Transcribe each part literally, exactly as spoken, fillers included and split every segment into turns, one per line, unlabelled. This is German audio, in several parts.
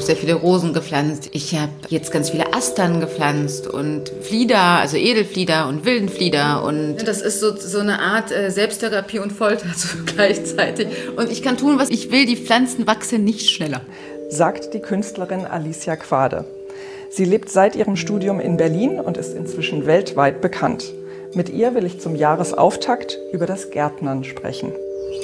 habe sehr viele Rosen gepflanzt. Ich habe jetzt ganz viele Astern gepflanzt und Flieder, also Edelflieder und Wildenflieder. Und das ist so, so eine Art äh, Selbsttherapie und Folter so gleichzeitig. Und ich kann tun, was ich will. Die Pflanzen wachsen nicht schneller.
Sagt die Künstlerin Alicia Quade. Sie lebt seit ihrem Studium in Berlin und ist inzwischen weltweit bekannt. Mit ihr will ich zum Jahresauftakt über das Gärtnern sprechen.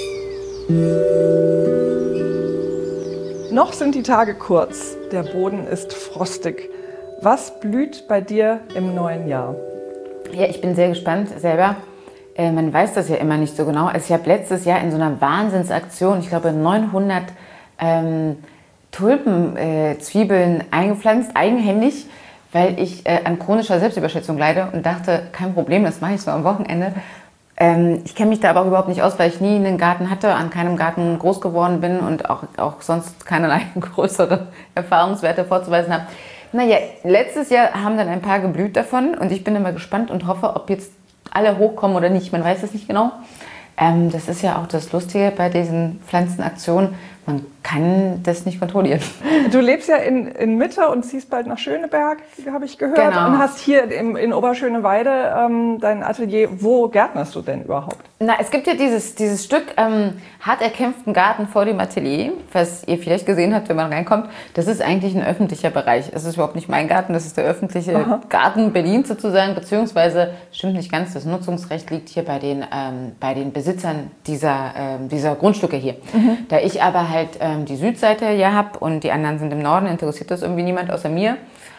Noch sind die Tage kurz, der Boden ist frostig. Was blüht bei dir im neuen Jahr?
Ja, ich bin sehr gespannt selber. Äh, man weiß das ja immer nicht so genau. Also ich habe letztes Jahr in so einer Wahnsinnsaktion, ich glaube neunhundert ähm, Tulpenzwiebeln äh, eingepflanzt, eigenhändig, weil ich äh, an chronischer Selbstüberschätzung leide und dachte, kein Problem, das mache ich so am Wochenende. Ähm, ich kenne mich da aber auch überhaupt nicht aus, weil ich nie einen Garten hatte, an keinem Garten groß geworden bin und auch, auch sonst keinerlei größere Erfahrungswerte vorzuweisen habe. Naja, letztes Jahr haben dann ein paar geblüht davon und ich bin immer gespannt und hoffe, ob jetzt alle hochkommen oder nicht. Man weiß es nicht genau. Ähm, das ist ja auch das Lustige bei diesen Pflanzenaktionen. Man kann das nicht kontrollieren.
Du lebst ja in, in Mitte und ziehst bald nach Schöneberg, habe ich gehört.
Genau.
Und hast hier im, in Oberschöneweide ähm, dein Atelier. Wo gärtnerst du denn überhaupt?
Na, es gibt ja dieses, dieses Stück ähm, hart erkämpften Garten vor dem Atelier, was ihr vielleicht gesehen habt, wenn man reinkommt. Das ist eigentlich ein öffentlicher Bereich. Es ist überhaupt nicht mein Garten, das ist der öffentliche Aha. Garten Berlins sozusagen, beziehungsweise, stimmt nicht ganz, das Nutzungsrecht liegt hier bei den, ähm, bei den Besitzern dieser, ähm, dieser Grundstücke hier. Mhm. Da ich aber halt ähm, die Südseite hier habe und die anderen sind im Norden, interessiert das irgendwie niemand außer mir.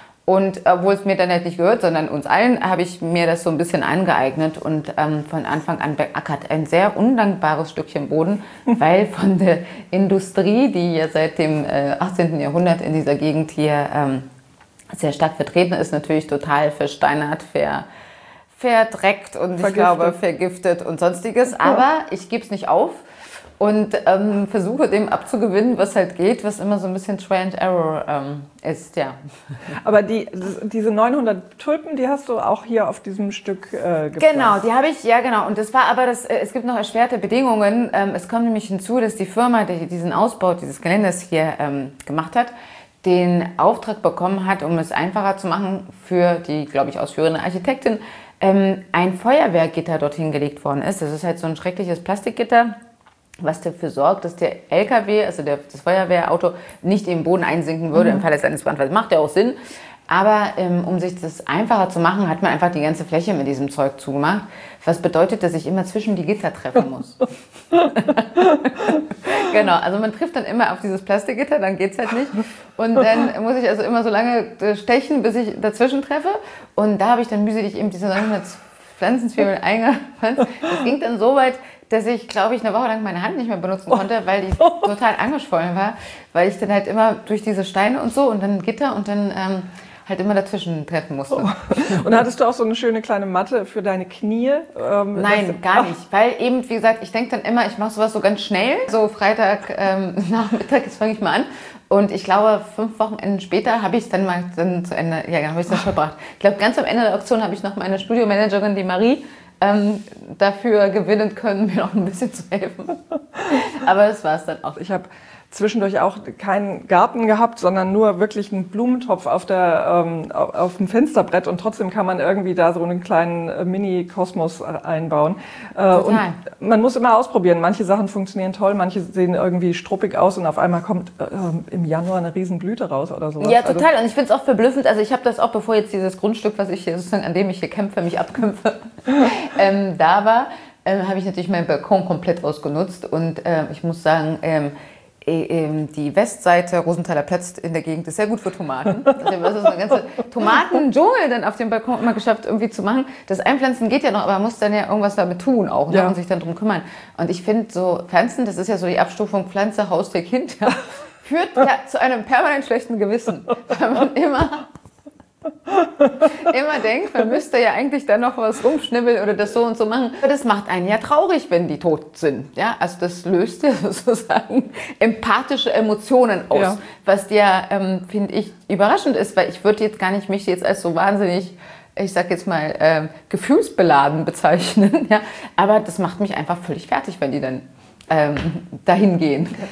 Und obwohl es mir dann halt nicht gehört, sondern uns allen, habe ich mir das so ein bisschen angeeignet und ähm, von Anfang an beackert. Ein sehr undankbares Stückchen Boden, weil von der Industrie, die ja seit dem äh, achtzehnten Jahrhundert in dieser Gegend hier ähm, sehr stark vertreten ist, natürlich total versteinert, ver, verdreckt und vergiftet. Ich glaube vergiftet und sonstiges. Aber ich gebe es nicht auf. Und ähm, versuche dem abzugewinnen, was halt geht, was immer so ein bisschen Try and Error ähm, ist, ja.
Aber die, diese neunhundert Tulpen, die hast du auch hier auf diesem Stück äh, gepflanzt?
Genau, die habe ich, ja genau. Und das war aber, das, äh, es gibt noch erschwerte Bedingungen. Ähm, es kommt nämlich hinzu, dass die Firma, die diesen Ausbau dieses Geländes hier ähm, gemacht hat, den Auftrag bekommen hat, um es einfacher zu machen für die, glaube ich, ausführende Architektin, ähm, ein Feuerwehrgitter dorthin gelegt worden ist. Das ist halt so ein schreckliches Plastikgitter, was dafür sorgt, dass der L K W, also der, das Feuerwehrauto, nicht im Boden einsinken würde, mhm. im Falle eines Brandfalls. Macht ja auch Sinn. Aber ähm, um sich das einfacher zu machen, hat man einfach die ganze Fläche mit diesem Zeug zugemacht. Was bedeutet, dass ich immer zwischen die Gitter treffen muss. Genau, also man trifft dann immer auf dieses Plastikgitter, dann geht's halt nicht. Und dann muss ich also immer so lange stechen, bis ich dazwischen treffe. Und da habe ich dann mühselig eben diese neunhundert Pflanzenzwiebeln eingepflanzt. Das ging dann so weit, dass ich, glaube ich, eine Woche lang meine Hand nicht mehr benutzen konnte, weil die total angeschwollen war, weil ich dann halt immer durch diese Steine und so und dann Gitter und dann ähm, halt immer dazwischen treffen musste.
Oh. Und hattest du auch so eine schöne kleine Matte für deine Knie?
Ähm, Nein, gar nicht, weil eben, wie gesagt, ich denke dann immer, ich mache sowas so ganz schnell, so Freitag ähm, Nachmittag, jetzt fange ich mal an. Und ich glaube, fünf Wochenenden später habe ich es dann mal dann zu Ende, ja, habe ich es dann verbracht. Ich glaube, ganz am Ende der Auktion habe ich noch meine Studiomanagerin, die Marie, ähm, dafür gewinnen können, mir noch ein bisschen zu helfen. Aber das war es dann auch.
Ich habe zwischendurch auch keinen Garten gehabt, sondern nur wirklich einen Blumentopf auf, der, ähm, auf dem Fensterbrett und trotzdem kann man irgendwie da so einen kleinen äh, Mini-Kosmos einbauen. Äh, und man muss immer ausprobieren. Manche Sachen funktionieren toll, manche sehen irgendwie struppig aus und auf einmal kommt äh, im Januar eine Riesenblüte raus oder sowas.
Ja, total. Also, und ich finde es auch verblüffend. Also ich habe das auch, bevor jetzt dieses Grundstück, was ich hier sozusagen, an dem ich hier kämpfe, mich abkämpfe, ähm, da war, äh, habe ich natürlich meinen Balkon komplett ausgenutzt und äh, ich muss sagen, ähm, die Westseite Rosenthaler Platz in der Gegend ist sehr gut für Tomaten. Also das ist eine ganze Tomatendschungel dann auf dem Balkon immer geschafft irgendwie zu machen. Das Einpflanzen geht ja noch, aber man muss dann ja irgendwas damit tun auch, ne? Ja. Und sich dann drum kümmern. Und ich finde so Pflanzen, das ist ja so die Abstufung Pflanze, Haustier, Kind, ja, führt ja zu einem permanent schlechten Gewissen, weil man immer immer denkt, man müsste ja eigentlich da noch was rumschnibbeln oder das so und so machen. Aber das macht einen ja traurig, wenn die tot sind. Ja? Also das löst ja sozusagen empathische Emotionen aus, ja. Was ja, ähm, finde ich, überraschend ist, weil ich würde jetzt gar nicht mich jetzt als so wahnsinnig, ich sag jetzt mal, ähm, gefühlsbeladen bezeichnen. Ja? Aber das macht mich einfach völlig fertig, wenn die dann ähm, dahin gehen.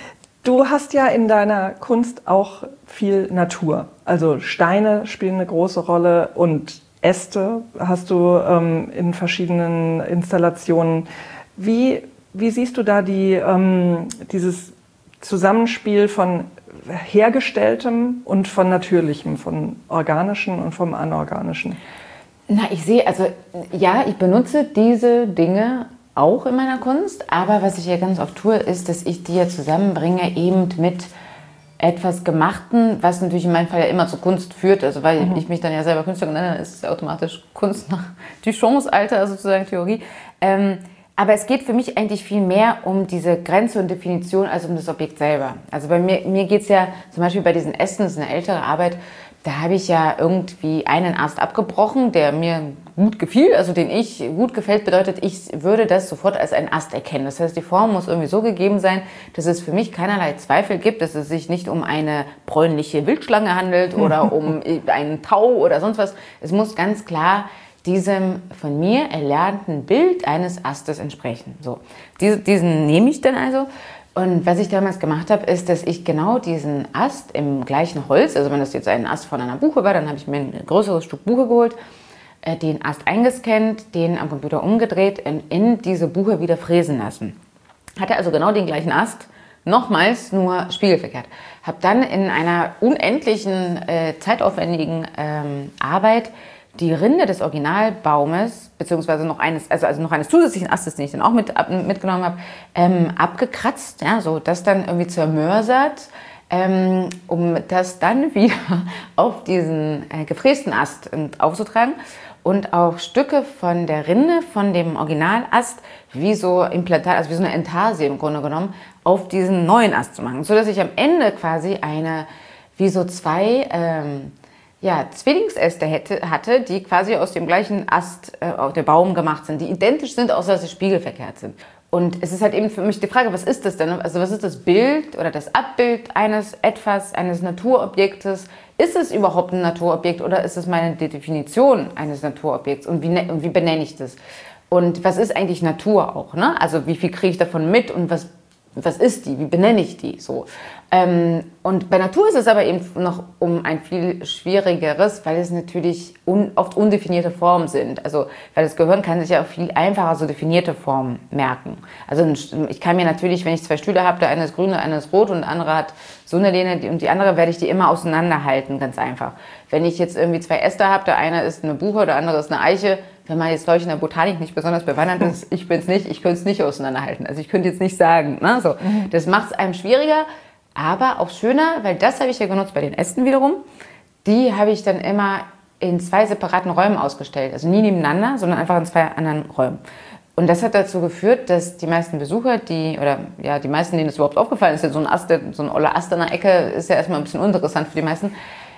Du hast ja in deiner Kunst auch viel Natur. Also Steine spielen eine große Rolle und Äste hast du ähm, in verschiedenen Installationen. Wie, wie siehst du da die, ähm, dieses Zusammenspiel von Hergestelltem und von Natürlichem, von Organischen und vom Anorganischen?
Na, ich sehe, also ja, ich benutze diese Dinge auch in meiner Kunst, aber was ich ja ganz oft tue, ist, dass ich die ja zusammenbringe eben mit etwas Gemachten, was natürlich in meinem Fall ja immer zur Kunst führt, also weil mhm. ich mich dann ja selber Künstler nenne, dann ist es automatisch Kunst nach Duchamps alter sozusagen Theorie. Ähm, aber es geht für mich eigentlich viel mehr um diese Grenze und Definition als um das Objekt selber. Also bei mir, mir geht es ja zum Beispiel bei diesen Ästen, das ist eine ältere Arbeit, da habe ich ja irgendwie einen Ast abgebrochen, der mir gut gefiel, also den ich gut gefällt, bedeutet, ich würde das sofort als einen Ast erkennen. Das heißt, die Form muss irgendwie so gegeben sein, dass es für mich keinerlei Zweifel gibt, dass es sich nicht um eine bräunliche Wildschlange handelt oder um einen Tau oder sonst was. Es muss ganz klar diesem von mir erlernten Bild eines Astes entsprechen. So, diesen, diesen nehme ich dann also. Und was ich damals gemacht habe, ist, dass ich genau diesen Ast im gleichen Holz, also wenn das jetzt ein Ast von einer Buche war, dann habe ich mir ein größeres Stück Buche geholt, äh, den Ast eingescannt, den am Computer umgedreht und in diese Buche wieder fräsen lassen. Hatte also genau den gleichen Ast, nochmals nur spiegelverkehrt. Habe dann in einer unendlichen, äh, zeitaufwendigen ähm, Arbeit die Rinde des Originalbaumes, beziehungsweise noch eines, also, also noch eines zusätzlichen Astes, den ich dann auch mit, ab, mitgenommen habe, ähm, abgekratzt, ja, so das dann irgendwie zermörsert, ähm, um das dann wieder auf diesen äh, gefrästen Ast äh, aufzutragen und auch Stücke von der Rinde von dem Originalast wie so Implantat, also wie so eine Entarsie im Grunde genommen, auf diesen neuen Ast zu machen, sodass ich am Ende quasi eine, wie so zwei ähm, ja, Zwillingsäste hätte, hatte, die quasi aus dem gleichen Ast äh, auf der Baum gemacht sind, die identisch sind, außer dass sie spiegelverkehrt sind. Und es ist halt eben für mich die Frage, was ist das denn? Also was ist das Bild oder das Abbild eines etwas, eines Naturobjektes? Ist es überhaupt ein Naturobjekt oder ist es meine Definition eines Naturobjekts? Und wie, und wie benenne ich das? Und was ist eigentlich Natur auch? Ne? Also wie viel kriege ich davon mit und was Was ist die? Wie benenne ich die? So. Ähm, und bei Natur ist es aber eben noch um ein viel schwierigeres, weil es natürlich un, oft undefinierte Formen sind. Also, weil das Gehirn kann sich ja auch viel einfacher so definierte Formen merken. Also ich kann mir natürlich, wenn ich zwei Stühle habe, der eine ist grün, der eine ist rot und der andere hat so eine Lehne und die andere werde ich die immer auseinanderhalten, ganz einfach. Wenn ich jetzt irgendwie zwei Äste habe, der eine ist eine Buche, der andere ist eine Eiche, wenn man jetzt, glaube ich, in der Botanik nicht besonders bewandert ist, ich bin es nicht, ich könnte es nicht auseinanderhalten. Also ich könnte jetzt nicht sagen, ne? So, das macht es einem schwieriger, aber auch schöner, weil das habe ich ja genutzt bei den Ästen wiederum. Die habe ich dann immer in zwei separaten Räumen ausgestellt. Also nie nebeneinander, sondern einfach in zwei anderen Räumen. Und das hat dazu geführt, dass die meisten Besucher, die, oder ja, die meisten, denen das überhaupt aufgefallen ist, so ein Ast, so ein oller Ast an der Ecke, ist ja erstmal ein bisschen uninteressant für die meisten,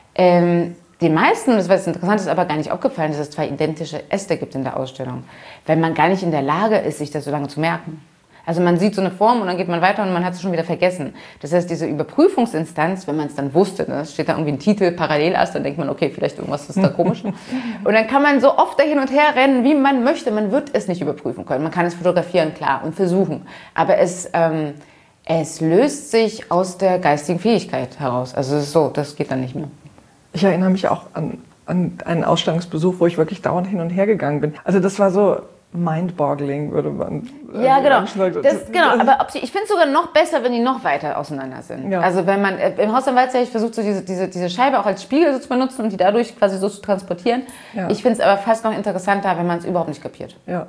ähm, die meisten, das was interessant ist, aber gar nicht aufgefallen, dass es zwei identische Äste gibt in der Ausstellung, weil man gar nicht in der Lage ist, sich das so lange zu merken. Also man sieht so eine Form und dann geht man weiter und man hat es schon wieder vergessen. Das heißt, diese Überprüfungsinstanz, wenn man es dann wusste, ne, steht da irgendwie ein Titel, Parallelast, dann denkt man, okay, vielleicht irgendwas ist da komisch. Und dann kann man so oft da hin und her rennen, wie man möchte. Man wird es nicht überprüfen können. Man kann es fotografieren, klar, und versuchen. Aber es, ähm, es löst sich aus der geistigen Fähigkeit heraus. Also es ist so, das geht dann nicht mehr.
Ich erinnere mich auch an, an einen Ausstellungsbesuch, wo ich wirklich dauernd hin und her gegangen bin. Also das war so mind-boggling, würde man
ja, genau. Das, genau. Aber ob sie, ich finde es sogar noch besser, wenn die noch weiter auseinander sind. Ja. Also wenn man, äh, im Haus am Waldsee, ich versucht so diese, diese, diese Scheibe auch als Spiegel so zu benutzen und die dadurch quasi so zu transportieren. Ja. Ich finde es aber fast noch interessanter, wenn man es überhaupt nicht kapiert.
Ja.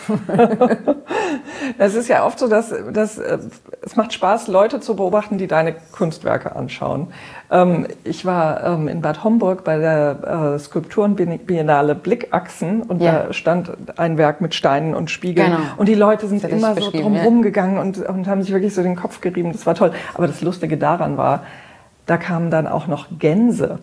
Es ist ja oft so, dass, dass äh, es macht Spaß, Leute zu beobachten, die deine Kunstwerke anschauen. Ähm, ich war ähm, in Bad Homburg bei der äh, Skulpturenbiennale Blickachsen und ja. da stand ein Werk mit Steinen und Spiegeln. Genau. Und die Leute sind immer so drumherum ja. gegangen und, und haben sich wirklich so den Kopf gerieben. Das war toll. Aber das Lustige daran war, da kamen dann auch noch Gänse.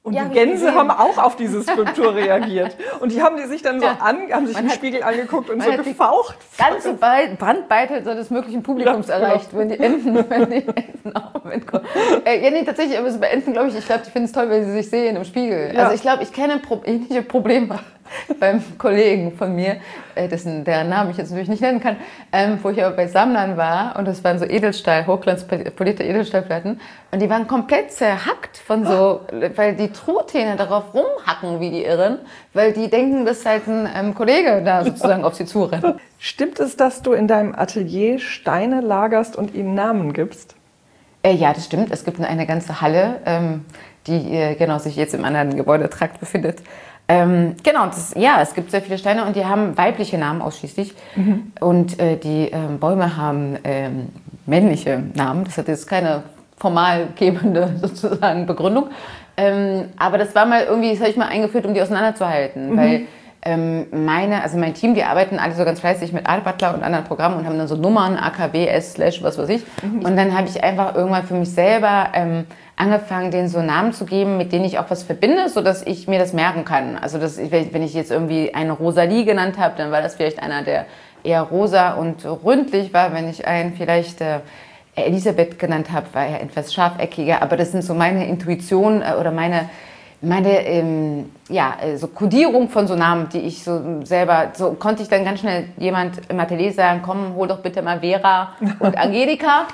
Und
Ja,
die
hab ich
Gänse
gesehen.
haben auch auf diese Skulptur reagiert. Und die haben die sich dann so
Ja.
an, haben sich
Man
im
hat-
Spiegel angeguckt und
man
so
hat die
gefaucht.
Ganze Be- Brandweite so des möglichen Publikums
Ja, genau.
erreicht, wenn die Enten, wenn die Enten auch mitkommen. Äh, ja, nee, tatsächlich, aber so bei Enten, glaube ich, ich glaube, die finden es toll, wenn sie sich sehen im Spiegel.
Ja.
Also ich glaube, ich kenne Pro ähnliche Probleme beim Kollegen von mir, äh, dessen, deren Namen ich jetzt natürlich nicht nennen kann, ähm, wo ich aber bei Sammlern war und das waren so Edelstahl, hochglanzpolierte Edelstahlplatten und die waren komplett zerhackt von so, weil die Truthähne darauf rumhacken wie die Irren, weil die denken, dass halt ein ähm, Kollege da sozusagen auf sie zurennt.
Stimmt es, dass du in deinem Atelier Steine lagerst und ihnen Namen gibst?
Äh, ja, das stimmt. Es gibt eine ganze Halle, ähm, die äh, genau sich jetzt im anderen Gebäudetrakt befindet. Ähm, genau, das, ja, es gibt sehr viele Steine und die haben weibliche Namen ausschließlich. Mhm. Und äh, die ähm, Bäume haben ähm, männliche Namen. Das hat jetzt keine formal gebende sozusagen Begründung. Ähm, aber das war mal irgendwie, das habe ich mal eingeführt, um die auseinanderzuhalten. Mhm. Weil ähm, meine, also mein Team, die arbeiten alle so ganz fleißig mit Art Butler und anderen Programmen und haben dann so Nummern, A K W, S, Slash, was weiß ich. Mhm. Und dann habe ich einfach irgendwann für mich selber ähm, angefangen, denen so Namen zu geben, mit denen ich auch was verbinde, sodass ich mir das merken kann. Also dass ich, wenn ich jetzt irgendwie eine Rosalie genannt habe, dann war das vielleicht einer, der eher rosa und ründlich war. Wenn ich einen vielleicht äh, Elisabeth genannt habe, war er etwas scharfeckiger. Aber das sind so meine Intuition äh, oder meine, meine ähm, ja, so Kodierung von so Namen, die ich so selber, so konnte ich dann ganz schnell jemand im Atelier sagen, komm, hol doch bitte mal Vera und Angelika.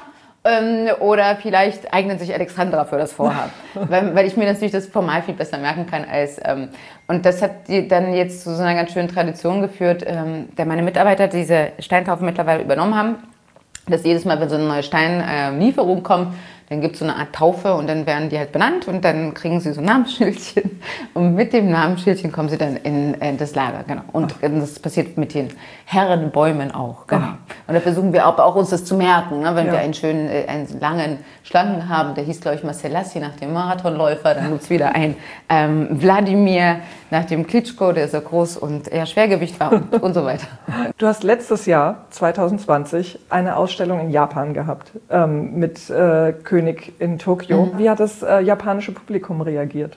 Oder vielleicht eignet sich Alexandra für das Vorhaben, weil, weil ich mir natürlich das formal viel besser merken kann als... Ähm, und das hat die dann jetzt zu so einer ganz schönen Tradition geführt, ähm, da meine Mitarbeiter diese Steintaufen mittlerweile übernommen haben, dass jedes Mal, wenn so eine neue Steinlieferung kommt, dann gibt es so eine Art Taufe und dann werden die halt benannt und dann kriegen sie so ein Namensschildchen und mit dem Namensschildchen kommen sie dann in, in das Lager. Genau. Und Ach. das passiert mit den Herrenbäumen auch. Genau. Ach. Und da versuchen wir auch, auch uns das zu merken. Ne? Wenn ja. wir einen schönen, einen langen, schlanken haben, der hieß, glaube ich, Marcel Lassi nach dem Marathonläufer, dann gibt es wieder einen ähm, Wladimir nach dem Klitschko, der so groß und eher Schwergewicht war und, und so weiter.
Du hast letztes Jahr, zwanzig zwanzig, eine Ausstellung in Japan gehabt ähm, mit äh, König in Tokio. Mhm. Wie hat das äh, japanische Publikum reagiert?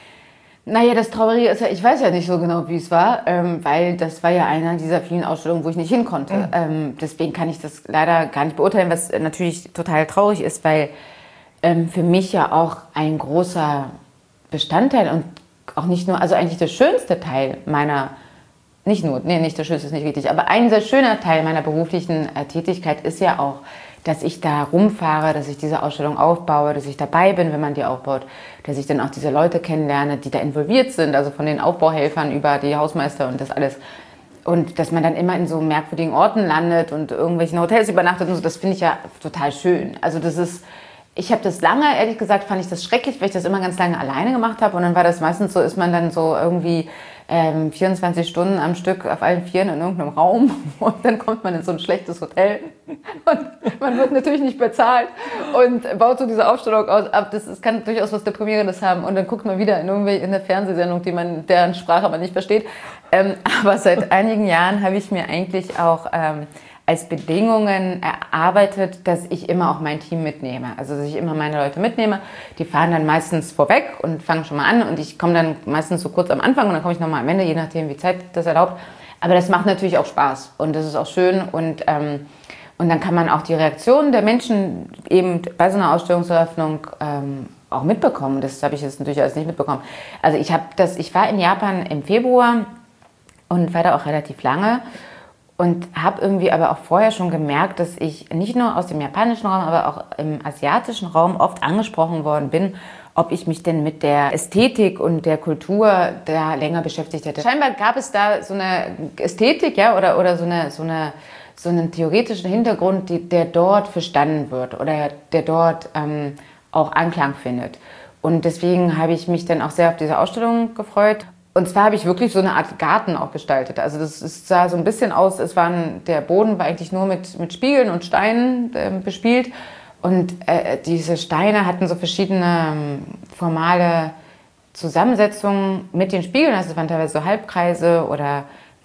Naja, das Traurige ist ja, ich weiß ja nicht so genau, wie es war, ähm, weil das war ja einer dieser vielen Ausstellungen, wo ich nicht hin konnte. Mhm. Ähm, deswegen kann ich das leider gar nicht beurteilen, was natürlich total traurig ist, weil ähm, für mich ja auch ein großer Bestandteil und auch nicht nur, also eigentlich der schönste Teil meiner, nicht nur, nee, nicht der schönste ist nicht richtig, aber ein sehr schöner Teil meiner beruflichen äh, Tätigkeit ist ja auch, dass ich da rumfahre, dass ich diese Ausstellung aufbaue, dass ich dabei bin, wenn man die aufbaut, dass ich dann auch diese Leute kennenlerne, die da involviert sind, also von den Aufbauhelfern über die Hausmeister und das alles. Und dass man dann immer in so merkwürdigen Orten landet und irgendwelchen Hotels übernachtet und so, das finde ich ja total schön. Also das ist, ich habe das lange, ehrlich gesagt, fand ich das schrecklich, weil ich das immer ganz lange alleine gemacht habe und dann war das meistens so, ist man dann so irgendwie ähm, vierundzwanzig Stunden am Stück auf allen Vieren in irgendeinem Raum und dann kommt man in so ein schlechtes Hotel und man wird natürlich nicht bezahlt und baut so diese Aufstellung aus ab. Das, das kann durchaus was Deprimierendes haben und dann guckt man wieder in irgendwie in eine Fernsehsendung, die man, deren Sprache man nicht versteht. Ähm, aber seit einigen Jahren habe ich mir eigentlich auch ähm, als Bedingungen erarbeitet, dass ich immer auch mein Team mitnehme. Also dass ich immer meine Leute mitnehme. Die fahren dann meistens vorweg und fangen schon mal an und ich komme dann meistens so kurz am Anfang und dann komme ich nochmal am Ende, je nachdem wie Zeit das erlaubt. Aber das macht natürlich auch Spaß und das ist auch schön und, ähm, und dann kann man auch die Reaktionen der Menschen eben bei so einer Ausstellungseröffnung ähm, auch mitbekommen. Das habe ich jetzt natürlich alles nicht mitbekommen. Also ich habe das, ich war in Japan im Februar und war da auch relativ lange. Und habe irgendwie aber auch vorher schon gemerkt, dass ich nicht nur aus dem japanischen Raum, aber auch im asiatischen Raum oft angesprochen worden bin, ob ich mich denn mit der Ästhetik und der Kultur da länger beschäftigt hätte. Scheinbar gab es da so eine Ästhetik, ja, oder, oder so, eine, so, eine, so einen theoretischen Hintergrund, die, der dort verstanden wird oder der dort ähm, auch Anklang findet. Und deswegen habe ich mich dann auch sehr auf diese Ausstellung gefreut. Und zwar habe ich wirklich so eine Art Garten auch gestaltet. Also das, das sah so ein bisschen aus, es waren, der Boden war eigentlich nur mit, mit Spiegeln und Steinen äh, bespielt. Und äh, diese Steine hatten so verschiedene ähm, formale Zusammensetzungen mit den Spiegeln. Also es waren teilweise so Halbkreise oder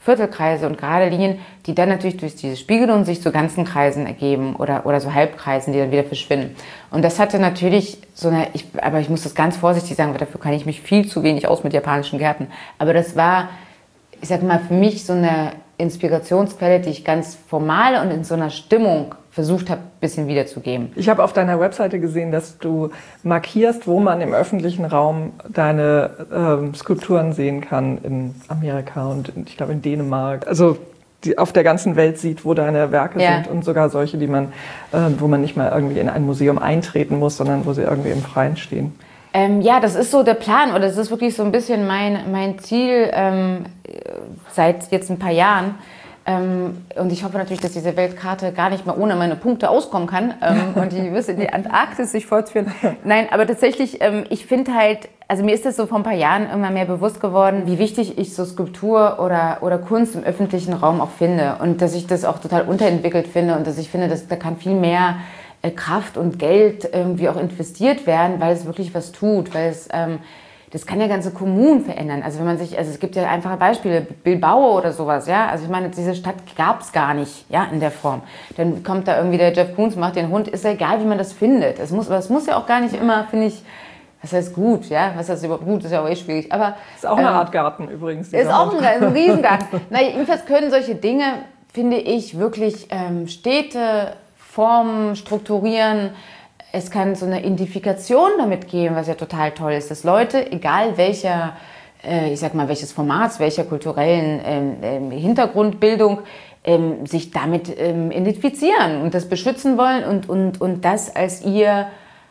Viertelkreise und gerade Linien, die dann natürlich durch diese Spiegelung sich zu ganzen Kreisen ergeben oder, oder so Halbkreisen, die dann wieder verschwinden. Und das hatte natürlich so eine, ich, aber ich muss das ganz vorsichtig sagen, weil dafür kann ich mich viel zu wenig aus mit japanischen Gärten. Aber das war, ich sag mal, für mich so eine Inspirationsquelle, die ich ganz formal und in so einer Stimmung versucht habe, ein bisschen wiederzugeben.
Ich habe auf deiner Webseite gesehen, dass du markierst, wo man im öffentlichen Raum deine ähm, Skulpturen sehen kann in Amerika und in, ich glaube in Dänemark. Also die auf der ganzen Welt sieht, wo deine Werke
ja.
sind und sogar solche, die man, äh, wo man nicht mal irgendwie in ein Museum eintreten muss, sondern wo sie irgendwie im Freien stehen.
Ähm, ja, das ist so der Plan oder das ist wirklich so ein bisschen mein, mein Ziel ähm, seit jetzt ein paar Jahren. Ähm, und ich hoffe natürlich, dass diese Weltkarte gar nicht mehr ohne meine Punkte auskommen kann ähm, und die bis in die Antarktis sich fortführen. Nein, aber tatsächlich, ähm, ich finde halt, also mir ist das so vor ein paar Jahren immer mehr bewusst geworden, wie wichtig ich so Skulptur oder, oder Kunst im öffentlichen Raum auch finde und dass ich das auch total unterentwickelt finde und dass ich finde, dass da kann viel mehr äh, Kraft und Geld irgendwie auch investiert werden, weil es wirklich was tut, weil es ähm, das kann ja ganze Kommunen verändern. Also wenn man sich, also es gibt ja einfache Beispiele, Bilbao oder sowas, ja. Also ich meine, diese Stadt gab es gar nicht, ja, in der Form. Dann kommt da irgendwie der Jeff Koons, macht den Hund, ist ja egal, wie man das findet. Es muss, aber es muss ja auch gar nicht immer, finde ich, was heißt gut, ja, was heißt überhaupt gut, ist ja auch eh schwierig. Aber
ist auch eine
ähm,
Art Garten übrigens.
Ist auch ein, ein Riesengarten. Na, jedenfalls können solche Dinge, finde ich, wirklich ähm, Städte formen, strukturieren. Es kann so eine Identifikation damit geben, was ja total toll ist, dass Leute, egal welcher, äh, ich sag mal, welches Formats, welcher kulturellen ähm, Hintergrundbildung, ähm, sich damit ähm, identifizieren und das beschützen wollen und, und, und das als ihr,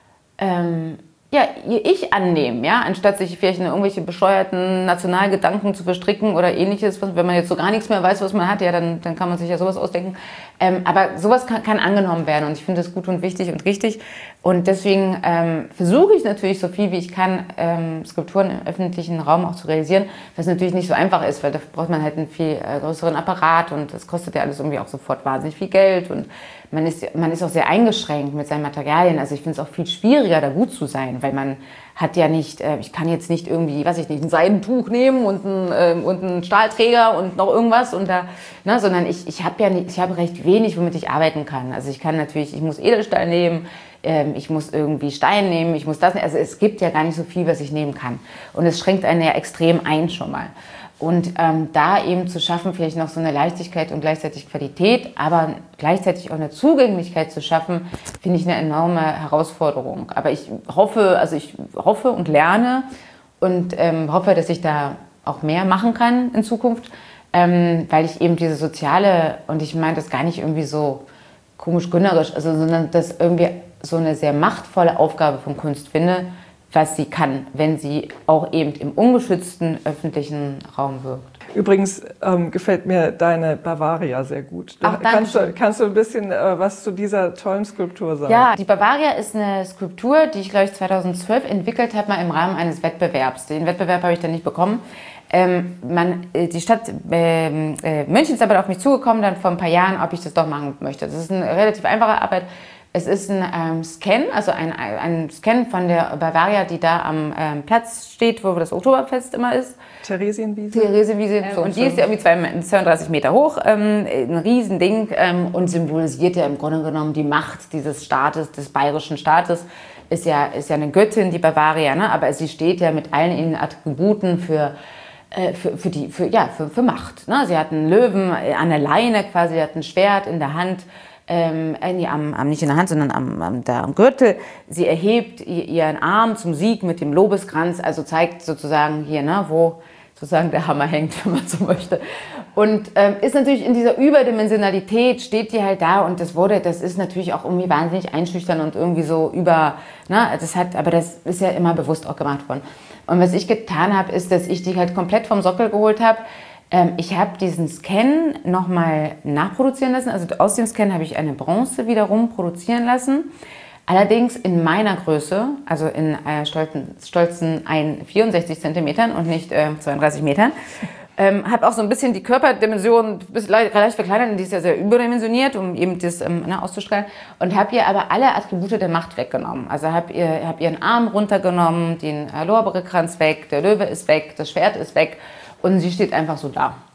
ähm, ja, ihr Ich annehmen, ja, anstatt sich vielleicht in irgendwelche bescheuerten Nationalgedanken zu verstricken oder ähnliches. Wenn man jetzt so gar nichts mehr weiß, was man hat, ja, dann, dann kann man sich ja sowas ausdenken. Ähm, aber sowas kann, kann angenommen werden und ich finde das gut und wichtig und richtig. Und deswegen ähm, versuche ich natürlich so viel wie ich kann, ähm, Skulpturen im öffentlichen Raum auch zu realisieren, was natürlich nicht so einfach ist, weil da braucht man halt einen viel äh, größeren Apparat und das kostet ja alles irgendwie auch sofort wahnsinnig viel Geld und man ist, man ist auch sehr eingeschränkt mit seinen Materialien. Also ich finde es auch viel schwieriger, da gut zu sein, weil man hat ja nicht, äh, ich kann jetzt nicht irgendwie, weiß ich nicht, ein Seidentuch nehmen und einen, äh, und einen Stahlträger und noch irgendwas und da, ne, sondern ich, ich habe ja nicht, ich habe recht wenig, womit ich arbeiten kann. Also ich kann natürlich, ich muss Edelstahl nehmen, ähm, ich muss irgendwie Stein nehmen, ich muss das, also es gibt ja gar nicht so viel, was ich nehmen kann. Und es schränkt einen ja extrem ein schon mal. Und ähm, da eben zu schaffen, vielleicht noch so eine Leichtigkeit und gleichzeitig Qualität, aber gleichzeitig auch eine Zugänglichkeit zu schaffen, finde ich eine enorme Herausforderung. Aber ich hoffe, also ich hoffe und lerne und ähm, hoffe, dass ich da auch mehr machen kann in Zukunft, ähm, weil ich eben diese soziale, und ich meine das gar nicht irgendwie so komisch-gönnerisch, also, sondern das irgendwie so eine sehr machtvolle Aufgabe von Kunst finde, was sie kann, wenn sie auch eben im ungeschützten öffentlichen Raum wirkt.
Übrigens ähm, gefällt mir deine Bavaria sehr gut.
Ach,
kannst, du, kannst du ein bisschen äh, was zu dieser tollen Skulptur sagen?
Ja, die Bavaria ist eine Skulptur, die ich, glaube ich, zweitausendzwölf entwickelt habe, mal im Rahmen eines Wettbewerbs. Den Wettbewerb habe ich dann nicht bekommen. Ähm, man, die Stadt äh, äh, München ist aber auf mich zugekommen, dann vor ein paar Jahren, ob ich das doch machen möchte. Das ist eine relativ einfache Arbeit. Es ist ein ähm, Scan, also ein, ein Scan von der Bavaria, die da am ähm, Platz steht, wo das Oktoberfest immer ist.
Theresienwiese.
Theresienwiese. Ja, so. Und die ist ja irgendwie zweiunddreißig Meter hoch, ähm, ein Riesending ähm, und symbolisiert ja im Grunde genommen die Macht dieses Staates, des bayerischen Staates. Ist ja, ist ja eine Göttin, die Bavaria, ne? Aber sie steht ja mit allen ihren Attributen für Für, für, die, für, ja, für, für Macht. Ne? Sie hat einen Löwen an der Leine quasi, sie hat ein Schwert in der Hand, ähm, nee, am, am, nicht in der Hand, sondern am, am, da, am Gürtel. Sie erhebt ihren Arm zum Sieg mit dem Lobeskranz, also zeigt sozusagen hier, ne, wo sozusagen der Hammer hängt, wenn man so möchte. Und ähm, ist natürlich in dieser Überdimensionalität, steht die halt da und das wurde, das ist natürlich auch irgendwie wahnsinnig einschüchtern und irgendwie so über, ne, das hat, aber das ist ja immer bewusst auch gemacht worden. Und was ich getan habe, ist, dass ich die halt komplett vom Sockel geholt habe. Ähm, ich habe diesen Scan nochmal nachproduzieren lassen. Also aus dem Scan habe ich eine Bronze wiederum produzieren lassen. Allerdings in meiner Größe, also in äh, stolzen, stolzen vierundsechzig Zentimetern und nicht äh, zweiunddreißig Metern. Ähm, habe auch so ein bisschen die Körperdimension leicht, leicht verkleinert, die ist ja sehr überdimensioniert, um eben das ähm, ne, auszustrahlen. Und habe ihr aber alle Attribute der Macht weggenommen. Also habe ihr, hab ihren Arm runtergenommen, den äh, Lorbeerkranz weg, der Löwe ist weg, das Schwert ist weg und sie steht einfach so da.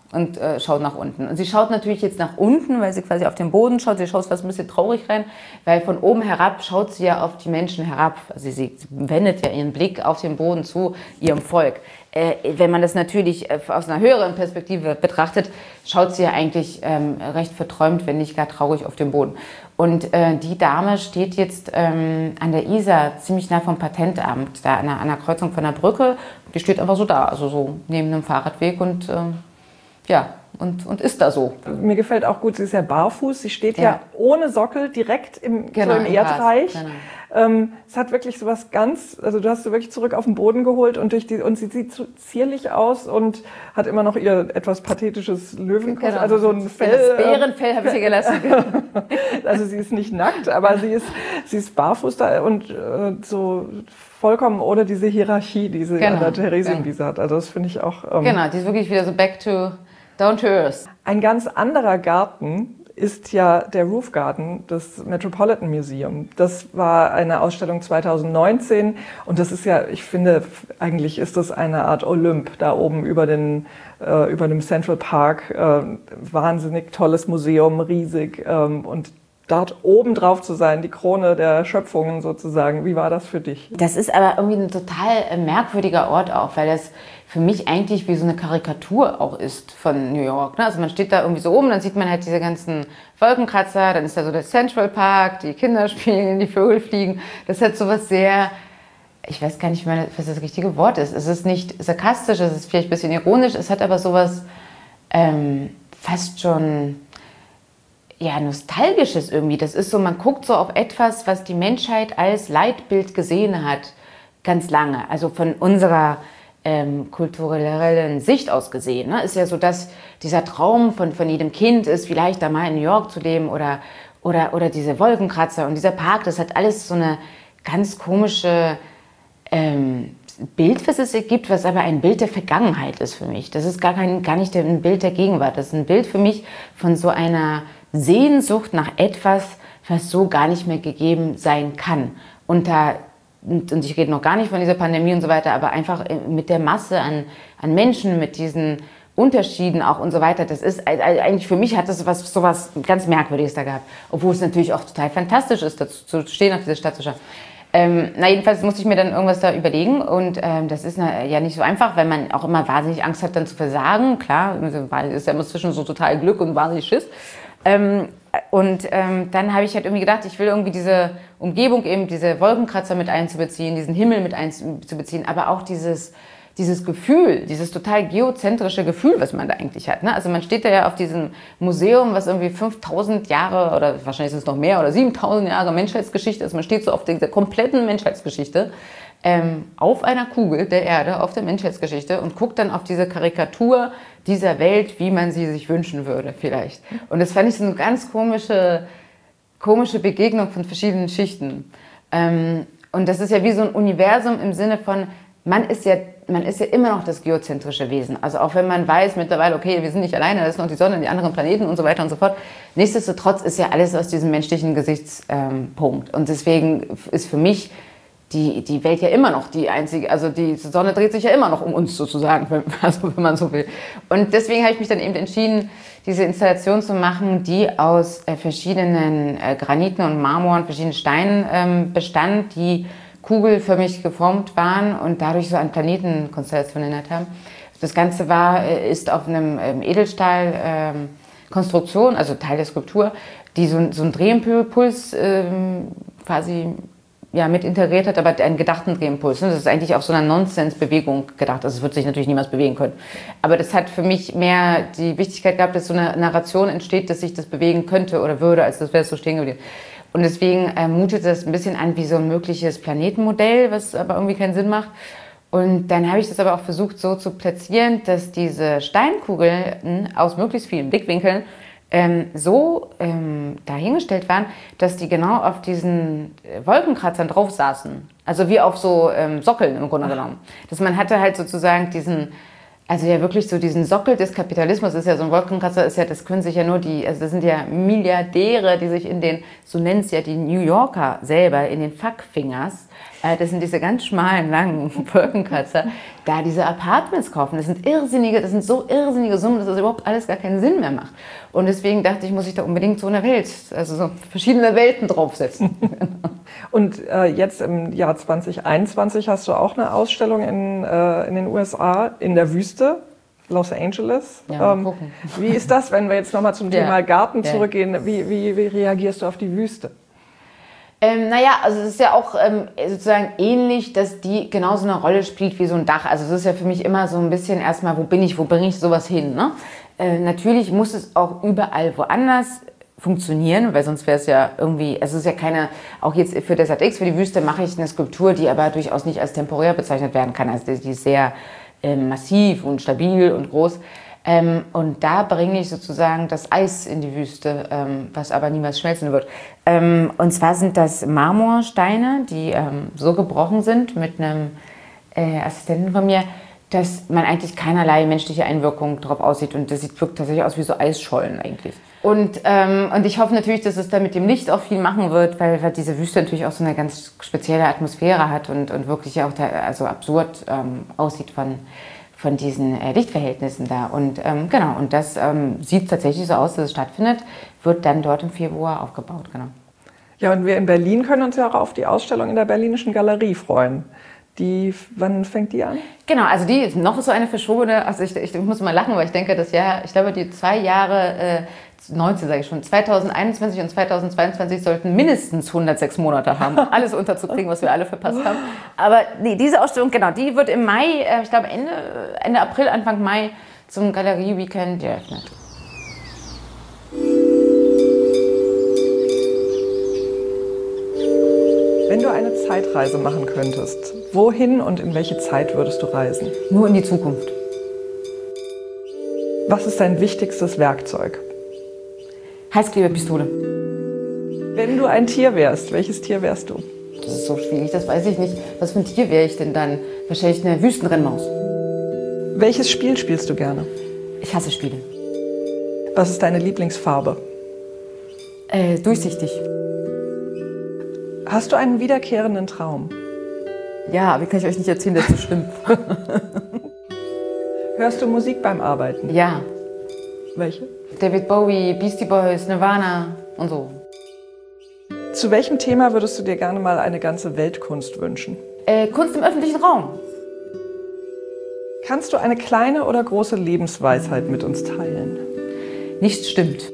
und äh, schaut nach unten. Und sie schaut natürlich jetzt nach unten, weil sie quasi auf den Boden schaut. Sie schaut fast ein bisschen traurig rein, weil von oben herab schaut sie ja auf die Menschen herab. Also sie, sie wendet ja ihren Blick auf den Boden zu ihrem Volk. Äh, wenn man das natürlich äh, aus einer höheren Perspektive betrachtet, schaut sie ja eigentlich ähm, recht verträumt, wenn nicht gar traurig auf den Boden. Und äh, die Dame steht jetzt ähm, an der Isar, ziemlich nah vom Patentamt, da an der, an der Kreuzung von der Brücke. Die steht einfach so da, also so neben einem Fahrradweg und äh, ja, und, und ist da so.
Mir gefällt auch gut, sie ist ja barfuß, sie steht ja, ja ohne Sockel direkt im,
genau,
so im Erdreich. Genau. Ähm, es hat wirklich so was ganz, also du hast sie wirklich zurück auf den Boden geholt und, durch die, und sie sieht so zierlich aus und hat immer noch ihr etwas pathetisches Löwenkostüm,
genau.
also so ein Fell.
Das Bärenfell habe ich ihr gelassen.
Also sie ist nicht nackt, aber sie ist, sie ist barfuß da und äh, so vollkommen ohne diese Hierarchie, die sie
genau.
an der Theresienwiese genau. hat. Also das finde ich auch...
Ähm, genau, die ist wirklich wieder so back to, down to earth.
Ein ganz anderer Garten ist ja der Roof Garden des Metropolitan Museum. Das war eine Ausstellung zweitausendneunzehn und das ist ja, ich finde, eigentlich ist das eine Art Olymp da oben über, den, äh, über dem Central Park. Äh, wahnsinnig tolles Museum, riesig ähm, und dort oben drauf zu sein, die Krone der Schöpfungen sozusagen. Wie war das für dich?
Das ist aber irgendwie ein total merkwürdiger Ort auch, weil das für mich eigentlich wie so eine Karikatur auch ist von New York. Also man steht da irgendwie so oben, dann sieht man halt diese ganzen Wolkenkratzer, dann ist da so der Central Park, die Kinder spielen, die Vögel fliegen. Das hat so was sehr, ich weiß gar nicht mehr, was das richtige Wort ist. Es ist nicht sarkastisch, es ist vielleicht ein bisschen ironisch, es hat aber sowas ähm, fast schon... ja, Nostalgisches irgendwie. Das ist so, man guckt so auf etwas, was die Menschheit als Leitbild gesehen hat, ganz lange. Also von unserer ähm, kulturellen Sicht aus gesehen. Ne? Ist ja so, dass dieser Traum von, von jedem Kind ist, vielleicht da mal in New York zu leben oder, oder, oder diese Wolkenkratzer und dieser Park, das hat alles so eine ganz komische ähm, Bild, was es gibt, was aber ein Bild der Vergangenheit ist für mich. Das ist gar, kein, gar nicht ein Bild der Gegenwart. Das ist ein Bild für mich von so einer Sehnsucht nach etwas, was so gar nicht mehr gegeben sein kann. Und, da, und, und ich rede noch gar nicht von dieser Pandemie und so weiter, aber einfach mit der Masse an, an Menschen, mit diesen Unterschieden auch und so weiter. Das ist eigentlich für mich hat das was, so was ganz Merkwürdiges da gehabt. Obwohl es natürlich auch total fantastisch ist, dazu zu stehen, auf dieser Stadt zu schauen. Ähm, na jedenfalls musste ich mir dann irgendwas da überlegen und ähm, das ist na, ja nicht so einfach, weil man auch immer wahnsinnig Angst hat, dann zu versagen. Klar, weil es ist ja immer zwischen so total Glück und wahnsinnig Schiss. Ähm, und ähm, dann habe ich halt irgendwie gedacht, ich will irgendwie diese Umgebung eben, diese Wolkenkratzer mit einzubeziehen, diesen Himmel mit einzubeziehen, aber auch dieses, dieses Gefühl, dieses total geozentrische Gefühl, was man da eigentlich hat. Ne? Also man steht da ja auf diesem Museum, was irgendwie fünftausend Jahre oder wahrscheinlich sind es noch mehr oder siebentausend Jahre Menschheitsgeschichte ist. Man steht so auf dieser kompletten Menschheitsgeschichte ähm, auf einer Kugel der Erde, auf der Menschheitsgeschichte und guckt dann auf diese Karikatur dieser Welt, wie man sie sich wünschen würde vielleicht. Und das fand ich so eine ganz komische, komische Begegnung von verschiedenen Schichten. Ähm, und das ist ja wie so ein Universum im Sinne von, man ist ja, man ist ja immer noch das geozentrische Wesen. Also auch wenn man weiß mittlerweile, okay, wir sind nicht alleine, da ist noch die Sonne, die anderen Planeten und so weiter und so fort. Nichtsdestotrotz ist ja alles aus diesem menschlichen Gesichtspunkt. Und deswegen ist für mich Die, die Welt ja immer noch die einzige, also die Sonne dreht sich ja immer noch um uns sozusagen, wenn, also wenn man so will. Und deswegen habe ich mich dann eben entschieden, diese Installation zu machen, die aus äh, verschiedenen äh, Graniten und Marmoren, verschiedenen Steinen ähm, bestand, die kugelförmig geformt waren und dadurch so an Planetenkonstellationen erinnert haben. Das Ganze war, äh, ist auf einem ähm, Edelstahl ähm, Konstruktion, also Teil der Skulptur, die so, so einen Drehimpuls ähm, quasi ja, mit integriert hat, aber einen gedachten Drehimpuls. Das ist eigentlich auf so einer Nonsensbewegung gedacht. Also es wird sich natürlich niemals bewegen können. Aber das hat für mich mehr die Wichtigkeit gehabt, dass so eine Narration entsteht, dass sich das bewegen könnte oder würde, als das wäre so stehen geblieben. Und deswegen äh, mutet das ein bisschen an wie so ein mögliches Planetenmodell, was aber irgendwie keinen Sinn macht. Und dann habe ich das aber auch versucht so zu platzieren, dass diese Steinkugeln aus möglichst vielen Blickwinkeln Ähm, so ähm, dahingestellt waren, dass die genau auf diesen Wolkenkratzern drauf saßen. Also wie auf so ähm, Sockeln im Grunde genommen. Dass man hatte halt sozusagen diesen Also ja wirklich so diesen Sockel des Kapitalismus ist ja so ein Wolkenkratzer, ist ja, das können sich ja nur die, also das sind ja Milliardäre, die sich in den, so nennen es ja die New Yorker selber, in den Fuckfingers, äh, das sind diese ganz schmalen, langen Wolkenkratzer, da diese Apartments kaufen. Das sind irrsinnige, das sind so irrsinnige Summen, dass das überhaupt alles gar keinen Sinn mehr macht. Und deswegen dachte ich, muss ich da unbedingt so eine Welt, also so verschiedene Welten draufsetzen.
Und äh, jetzt im Jahr zwanzig einundzwanzig hast du auch eine Ausstellung in, äh, in den U S A, in der Wüste, Los Angeles.
Ja,
ähm,
mal gucken.
Wie ist das, wenn wir jetzt nochmal zum
Ja.
Thema Garten
Ja.
zurückgehen? Wie, wie, wie reagierst du auf die Wüste?
Ähm, naja, also es ist ja auch ähm, sozusagen ähnlich, dass die genauso eine Rolle spielt wie so ein Dach. Also es ist ja für mich immer so ein bisschen erstmal, wo bin ich, wo bringe ich sowas hin? Ne? Äh, natürlich muss es auch überall woanders funktionieren, weil sonst wäre es ja irgendwie, es ist ja keine, auch jetzt für Desert X, für die Wüste mache ich eine Skulptur, die aber durchaus nicht als temporär bezeichnet werden kann. Also die ist sehr ähm, massiv und stabil und groß. Ähm, und da bringe ich sozusagen das Eis in die Wüste, ähm, was aber niemals schmelzen wird. Ähm, und zwar sind das Marmorsteine, die ähm, so gebrochen sind mit einem äh, Assistenten von mir, dass man eigentlich keinerlei menschliche Einwirkung drauf aussieht. Und das sieht, wirkt tatsächlich aus wie so Eisschollen eigentlich. Und, ähm, und ich hoffe natürlich, dass es da mit dem Licht auch viel machen wird, weil, weil diese Wüste natürlich auch so eine ganz spezielle Atmosphäre hat und, und wirklich auch da, also absurd ähm, aussieht von, von diesen äh, Lichtverhältnissen da. Und ähm, genau, und das ähm, sieht tatsächlich so aus, dass es stattfindet, wird dann dort im Februar aufgebaut, genau.
Ja, und wir in Berlin können uns ja auch auf die Ausstellung in der Berlinischen Galerie freuen. Die, wann fängt die an?
Genau, also die ist noch so eine verschobene, also ich, ich muss mal lachen, weil ich denke, das Jahr, ich glaube, die zwei Jahre, äh, neunzehn sage ich schon, zweitausendeinundzwanzig und zweitausendzweiundzwanzig sollten mindestens hundertsechs Monate haben, alles unterzukriegen, was wir alle verpasst haben. Aber nee, diese Ausstellung, genau, die wird im Mai, äh, ich glaube Ende, Ende April, Anfang Mai zum Galerie-Weekend eröffnet.
Wenn du eine Zeitreise machen könntest, wohin und in welche Zeit würdest du reisen?
Nur in die Zukunft.
Was ist dein wichtigstes Werkzeug?
Heißklebepistole.
Wenn du ein Tier wärst, welches Tier wärst du?
Das ist so schwierig, das weiß ich nicht. Was für ein Tier wäre ich denn dann? Wahrscheinlich eine Wüstenrennmaus.
Welches Spiel spielst du gerne?
Ich hasse Spiele.
Was ist deine Lieblingsfarbe?
Äh, durchsichtig.
Hast du einen wiederkehrenden Traum?
Ja, wie kann ich euch nicht erzählen, dass das stimmt?
Hörst du Musik beim Arbeiten?
Ja.
Welche?
David Bowie, Beastie Boys, Nirvana und so.
Zu welchem Thema würdest du dir gerne mal eine ganze Weltkunst wünschen?
Äh, Kunst im öffentlichen Raum.
Kannst du eine kleine oder große Lebensweisheit mit uns teilen?
Nichts stimmt.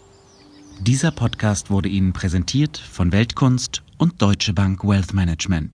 Dieser Podcast wurde Ihnen präsentiert von Weltkunst und Deutsche Bank Wealth Management.